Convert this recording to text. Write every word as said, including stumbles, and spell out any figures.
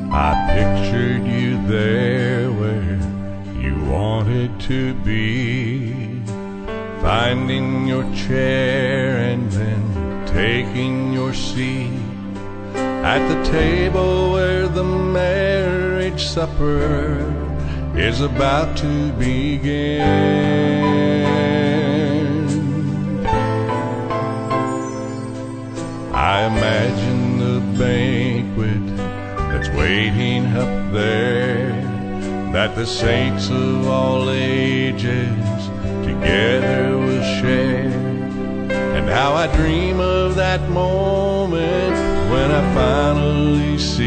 I pictured you there where you wanted to be, finding your chair and then taking your seat at the table where the marriage supper is about to begin. I imagine the banquet that's waiting up there, that the saints of all ages together will share. And how I dream of that moment when I finally see